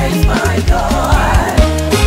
praise my God.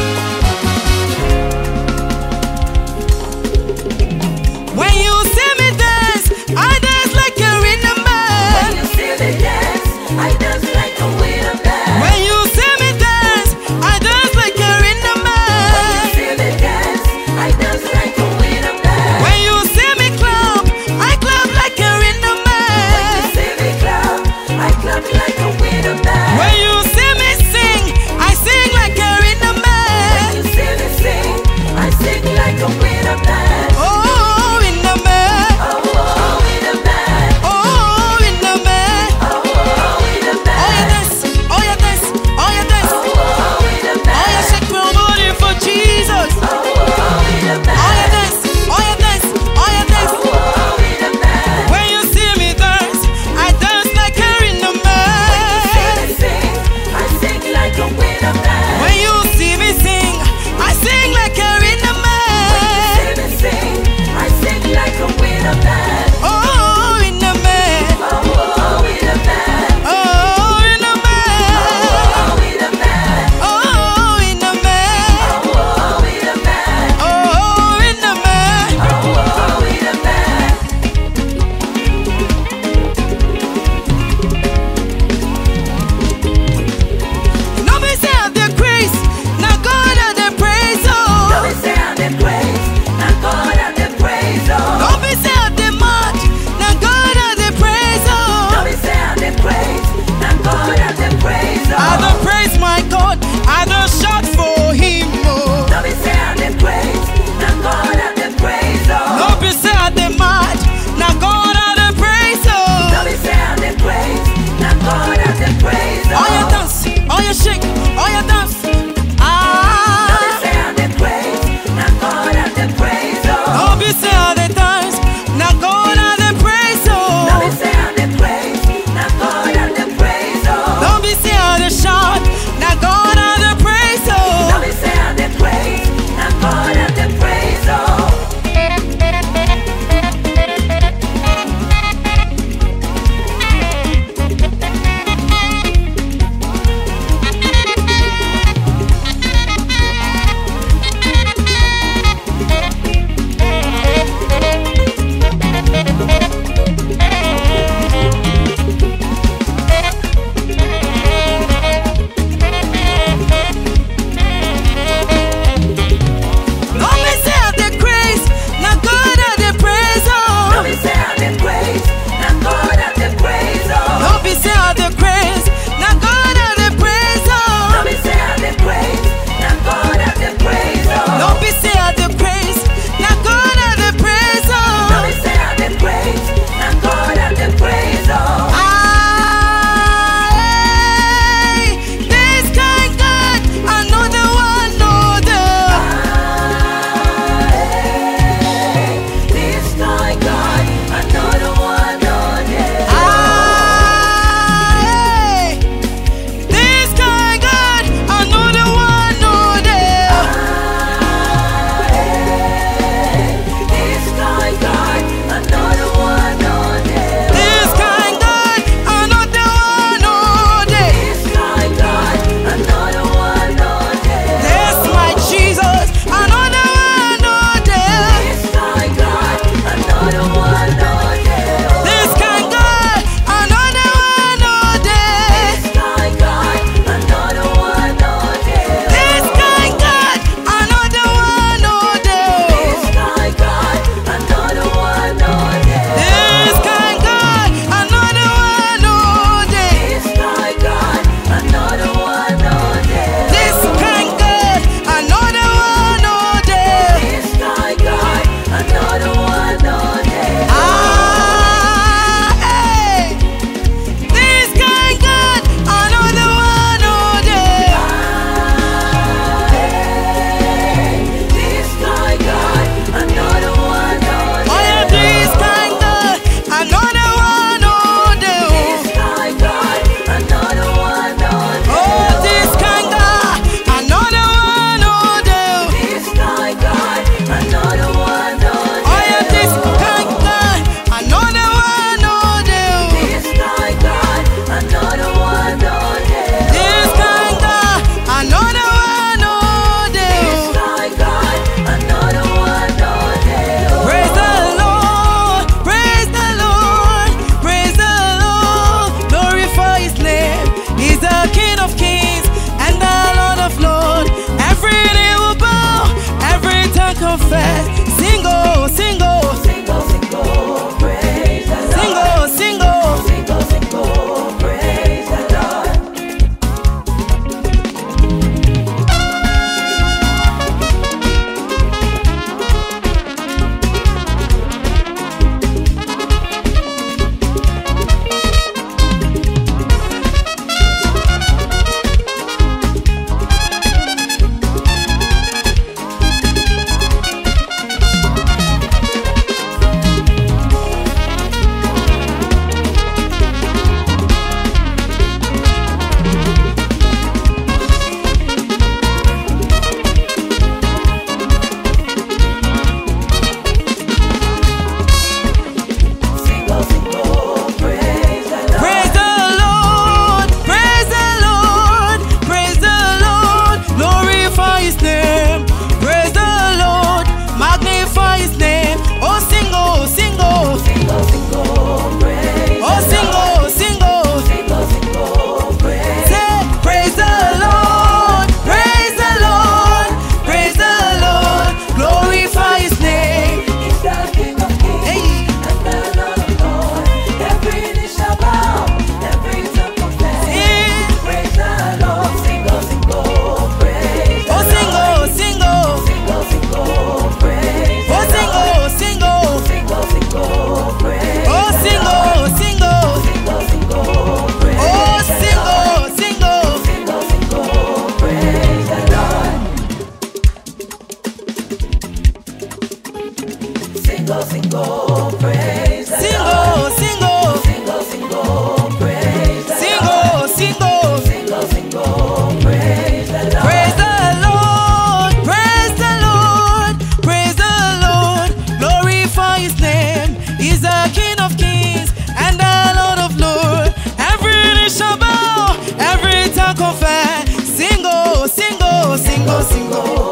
When you see me dance, I dance like a rhythm man. When you see me dance, I dance like a rhythm man. When you see me dance, I dance like a rhythm man. When you see me dance, I dance like a rhythm man. When you see me clap, I clap like a rhythm man. When you see me clap, I clap like a rhythm man. When you see me sing, I sing like a rhythm man. When you see me sing, I sing like a rhythm man. Oh, rhythm man. Oh, rhythm man. Oh, rhythm man. Oh, rhythm man. Oh, you dance, oh, you dance, oh, you dance. Oh, rhythm Oh, man. you shake your body for Jesus. Oh, rhythm Oh, man. you dance, oh, you dance, oh, you dance. Oh, rhythm man. When you see me dance, I dance like a rhythm When man. you see me sing, I sing like a rhythm man. When you see me sing, I sing like a rhythm man. See me sing, I sing like a rhythm man. Oh, rhythm man. Oh, rhythm man. Oh, rhythm man. Oh, rhythm man. Oh, rhythm man. Oh, rhythm man. Oh, rhythm man. Oh, rhythm man. No be say I dey praise, na God I dey praise oh. Don't be say I dey praise, na God I dey praise, oh. No be say I dey mad, na God I dey praise Don't oh. be say I dey praise, na God I dey praise, I oh. dey praise my God, I dey shout for Him oh. Don't be say I dey praise, na God I dey praise, oh. No be say I dey mad, na God I dey praise oh. Don't be say I dey praise, na God I dey praise, Oh you oh. dance, oh you shake, oh you dance. Don't be Ah. say I dey praise, na God I dey praise, oh. No be say I dey dance, na God I dey praise Don't be oh. say I dey praise, na God I dey praise, oh. No be say I dey shout, na God I dey praise Don't oh. be say I dey praise, na God I dey praise, oh. single, single.